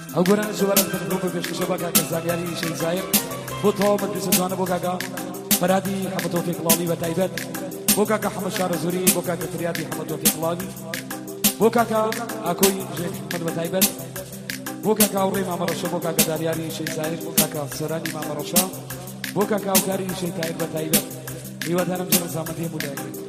او گران جوارت بخروب بفشت شبکه که زنیاری شیء زایر بطا مدرسة جوانا بوكاكا فرادي حمد توفيق لالي وتايبت بوكاكا حمد شار زوري بوكاكا فريادي حمد توفيق لالي بوكاكا اكوي جيد حمد وتايبت بوكاكا وري ماما رشا بوكاكا دارياري شيء زاير بوكاكا سراني ماما رشا بوكاكا وكاري شيء تاير وتايبت ايوه دارم جرم زامنتي مدايبت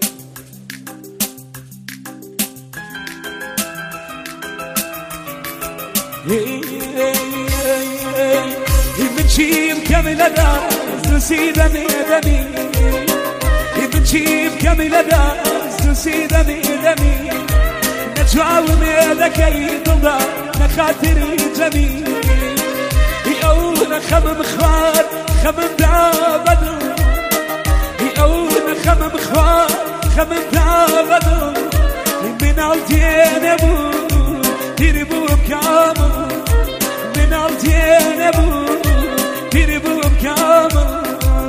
بنجيب كامل داز نسيد ميدمي بنجيب كامل داز نسيد ميدمي نجوع وميدك يضل نخاطري جميل يقول خمم خوار خمم دابدو يقول خمم خوار خمم دابدو من الدين ابو تربو كامل من الدين ابو تربو كامل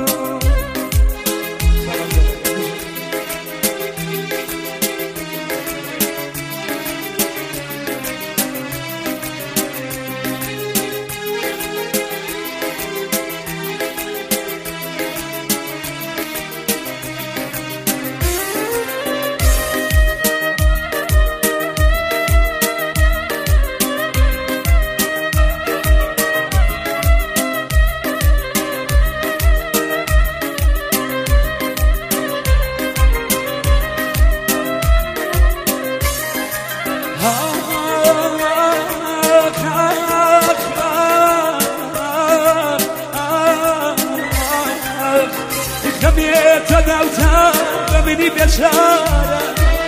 بمینی بیچاره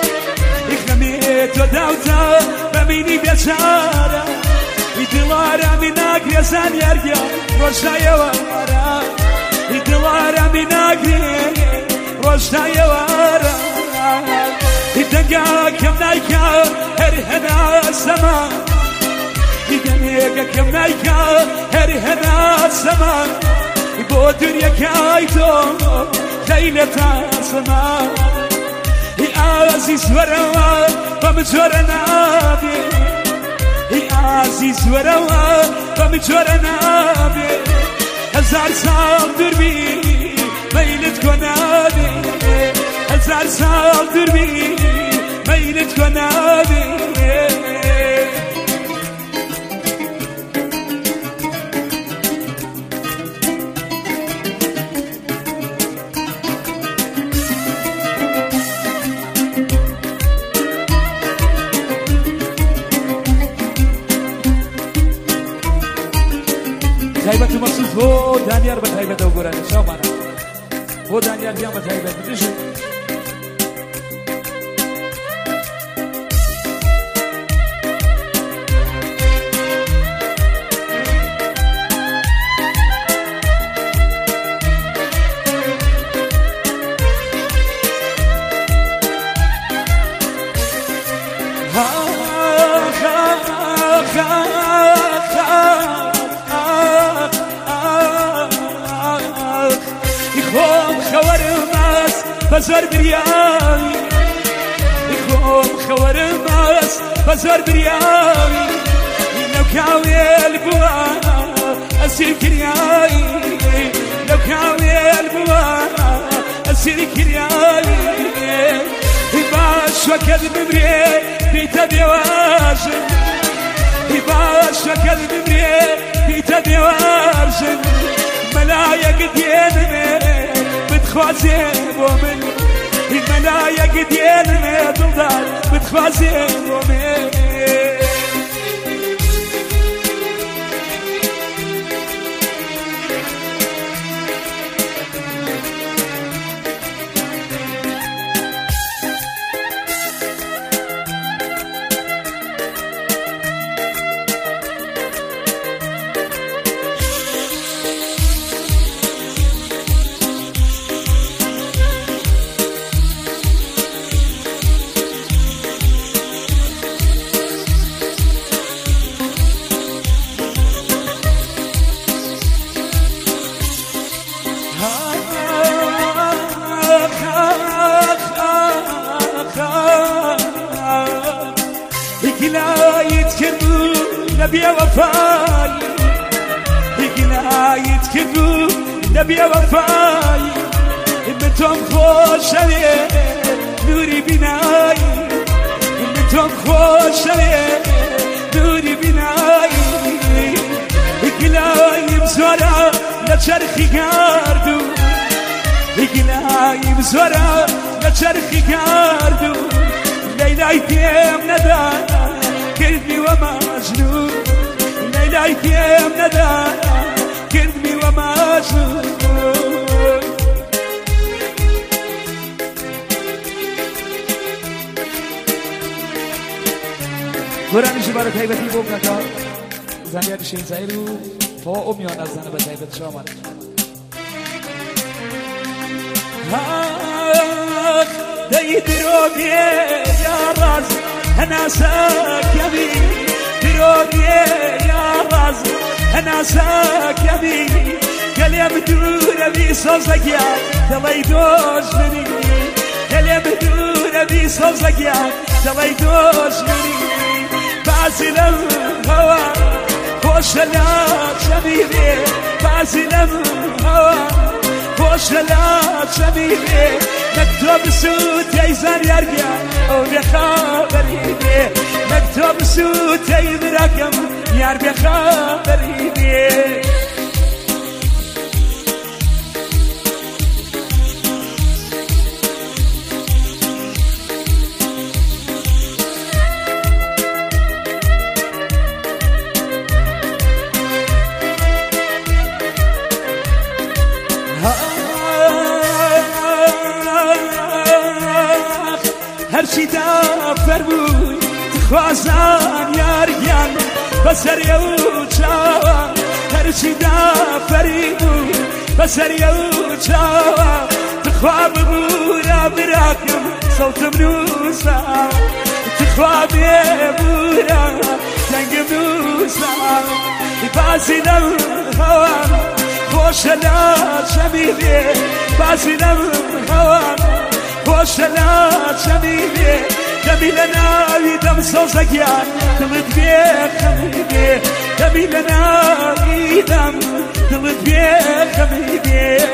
خمیت داوتا بمینی بیچاره ایدلارا میناگری زنیاریا روشایوارا ایدلارا میناگری روشایوارا ایدنگا کم نایکا هر هنا سما ایدنگا کم نایکا هر هنا سما با دنیا کایتو خیلی تاسما ای عزیز وروا بمجور نابی ای عزیز وروا بمجور نابی هزار سال دور بی میلت کنابی هزار سال دور بی میلت کنابی تایبت مخصوص بو دانیار به تایبت او گرانه شامانا بو دانیار بیام به تایبت بتشه بزار برياوي يخوم خوار الماس بزار برياوي لو كاوي البوا أسير كرياوي لو كاوي البوا أسير كرياوي باش وكل بمري بيتا بيواجن باش وكل بمري بيتا بيواجن ملايا قديني بتخوازي ومن الملايا قديني تضل بتخوازي ومن نبي وفاي قنايت كدو نبي وفاي بتم خوش عليه نوري بناي بتم خوش عليه نوري بناي قلاي بزورا لشرخي قاردو قلاي بزورا لشرخي قاردو ليلى يتيم ندى كذبي ومجنون ليلى يتيم ندى كذبي ومجنون قرآن شبار تایبتی بو کاکا زنیار شین زایرو تا امیان از زن به تایبت شامن دای دروگیه یا راز هناسک یمی دروگیه یا راز هناسک یمی کلیم دور بی سوزگیا دلای دوش منی کلیم دور بی سوزگیا دلای دوش منی بعزل الهوى خوش لا شبيبي بعزل الهوى خوش لا شبيبي مكتوب سوت يزن يرجع او بخبري مكتوب سوت يبرقم يار بخبري هرچی دا فرموی خوازان یاریان بسر یو چاوا هرچی دا فریموی بسر یو چاوا تخواب بورا براکم صوتم نوسا تخواب بورا تنگم نوسا بازی الهوام خوش لا شبیبی بازی الهوام خوش لا شبيبي جميلنا يدم صوصكيان تلت بيك خميبي جميلنا يدم تلت بيك خميبي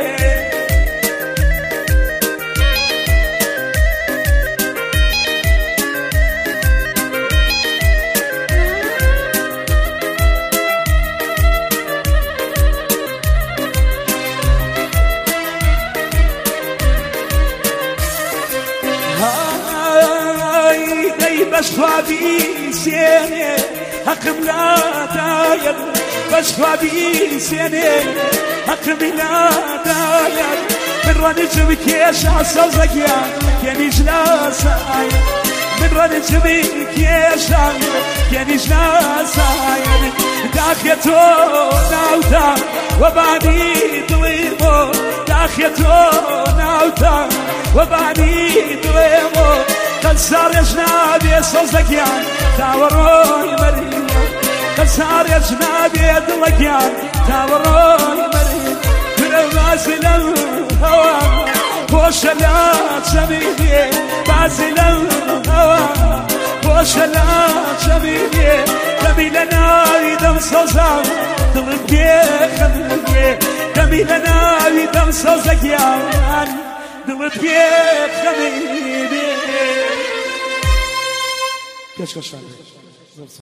بس خوابي سيني حقم لا داير بس خوابي سيني حقم لا داير من رنج بكيش عصوزك يا كنيش لا ساير من رنج بكيش كنيش لا ساير داخيتو ناوتا وبعدي طويبو داخيتو ناوتا وبعدي طويبو صار يا جنابي صوزكيان تاوروي مريم صار يا جنابي دلكيان تاوروي مريم بازل الهوى خوش لا شبيبي بازل الهوى خوش لا شبيبي جميلنا يدم صوزا دلك بيخمي جميلنا يدم صوزكيان دلك بيخمي كيش كشان